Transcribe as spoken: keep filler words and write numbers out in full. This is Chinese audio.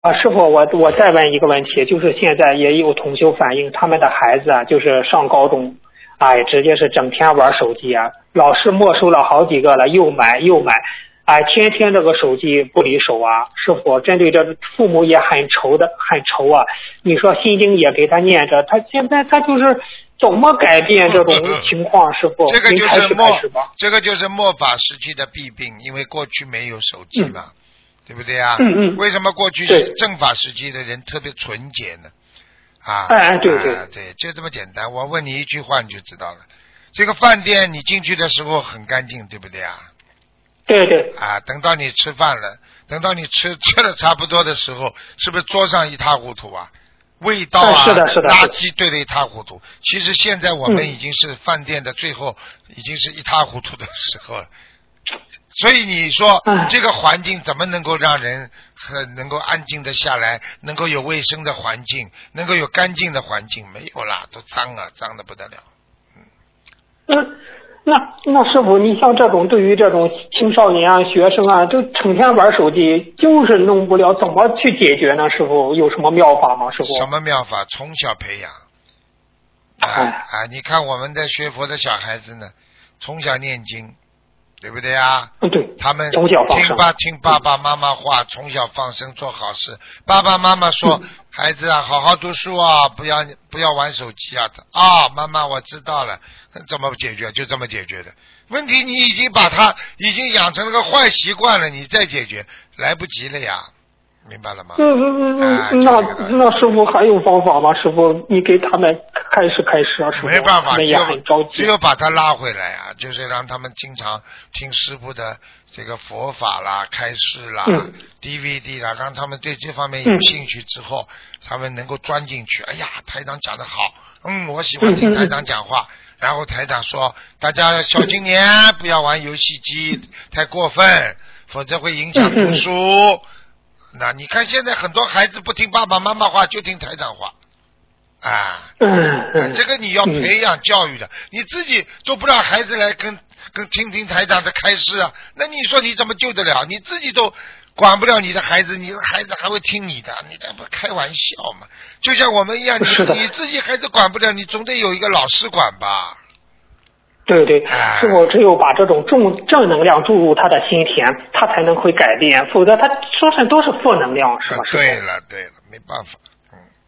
啊，师傅，我我再问一个问题，就是现在也有同修反映，他们的孩子啊，就是上高中，哎，直接是整天玩手机啊，老师没收了好几个了，又买又买，哎，天天这个手机不离手啊。师傅，针对这父母也很愁的，很愁啊。你说心经也给他念着，他现在他就是怎么改变这种情况？师傅， 这个就您开始是末开始吧。 这个就是末法时期的弊病，因为过去没有手机嘛。嗯对不对啊？ 嗯嗯。 为什么过去是正法时期的人特别纯洁呢？啊， 哎对对、 啊、对，就这么简单。我问你一句话你就知道了。这个饭店你进去的时候很干净，对不对啊？ 对对。 啊，等到你吃饭了，等到你吃吃的差不多的时候，是不是桌上一塌糊涂啊？味道啊， 是的是的垃圾堆得一塌糊涂。其实现在我们已经是饭店的最后，嗯、已经是一塌糊涂的时候了。所以你说这个环境怎么能够让人很能够安静的下来，能够有卫生的环境，能够有干净的环境？没有啦，都脏啊，脏的不得了。 嗯，那那师傅，你像这种对于这种青少年啊、学生啊，就成天玩手机，就是弄不了，怎么去解决呢？师傅有什么妙法吗？师傅？ 什么妙法？从小培养。啊啊！你看我们在学佛的小孩子呢，从小念经。对不对啊？ 对， 他们听爸听爸爸妈妈话，从小放生做好事。爸爸妈妈说：“嗯、孩子啊，好好读书啊，不要不要玩手机啊。”啊，妈妈我知道了，怎么解决？就这么解决的。问题你已经把他已经养成了个坏习惯了，你再解决来不及了呀。明白了吗？ 嗯嗯嗯，哎、那那师傅还有方法吗？师傅，你给他们开始开始啊，师傅。 没办法， 他们也很着急。 只有把他拉回来啊，就是让他们经常听师傅的这个佛法啦、开示啦、嗯、D V D 啦，让他们对这方面有兴趣之后，嗯、他们能够钻进去。哎呀，台长讲得好，嗯，我喜欢听台长讲话。嗯、然后台长说，大家小青年不要玩游戏机，太过分，否则会影响读书。嗯那你看现在很多孩子不听爸爸妈妈话，就听台长话，啊， 嗯、 这个你要培养教育的，嗯、你自己都不让孩子来跟跟听听台长的开示啊，那你说你怎么救得了？你自己都管不了你的孩子，你的孩子还会听你的？你这不开玩笑吗？就像我们一样，你你自己孩子管不了，你总得有一个老师管吧。 对对，师傅只有把这种正正能量注入他的心田，他才能会改变，否则他说是都是负能量，是吧？ 对了对了，没办法。